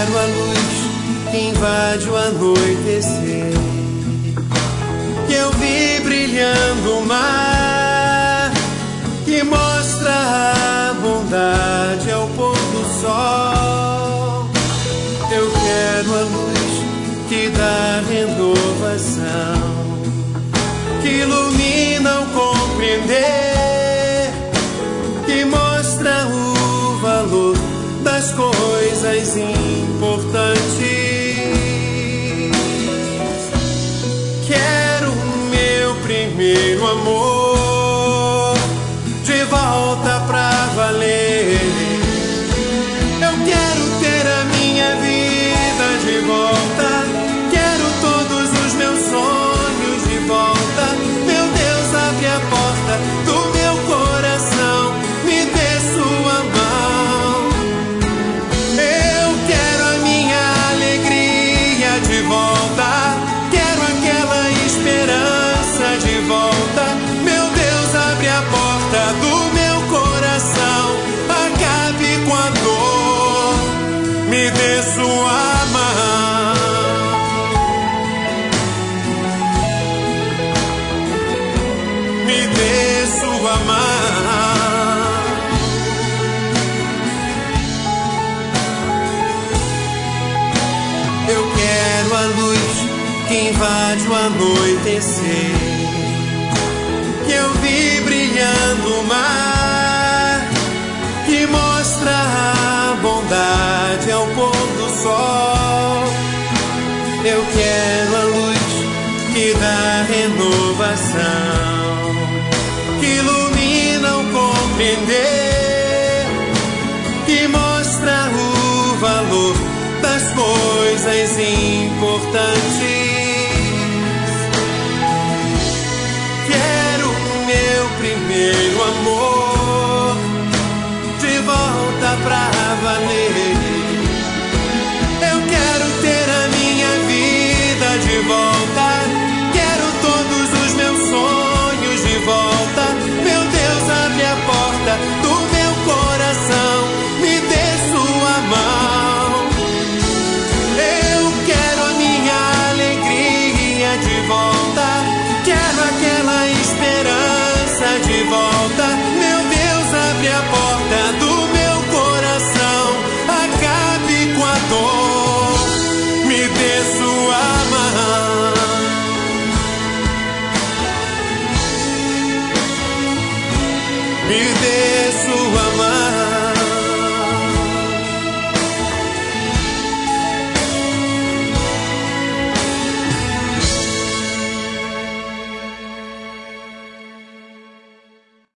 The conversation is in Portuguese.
quero a luz que invade o anoitecer, que eu vi brilhando o mar, que mostra a bondade ao pôr do sol. Eu quero a luz que dá renovação, que ilumina o compreender, que mostra o valor das coisas importantes. Quero o meu primeiro amor de volta pra valer. Eu quero ter a minha vida de volta, quero todos os meus sonhos de volta. Meu Deus, abre a porta do meu coração, me dê sua mão. Eu quero a minha alegria de volta, quero aquela esperança de volta. Meu Deus, abre a porta do meu coração, acabe com a dor, me dê sua mão. Me dê sua mão. Eu quero a luz que invade o anoitecer, que eu vi brilhando o mar, que mostra a bondade ao pôr do sol. Eu quero a luz que dá renovação, que ilumina o compreender, que mostra o valor das coisas importantes. Quero o meu primeiro amor de volta pra valer. Eu quero ter a minha vida de volta, quero todos os meus sonhos de volta. Meu Deus, abre a porta do meu coração, me dê sua mão. Eu quero a minha alegria de volta, quero aquela esperança de volta.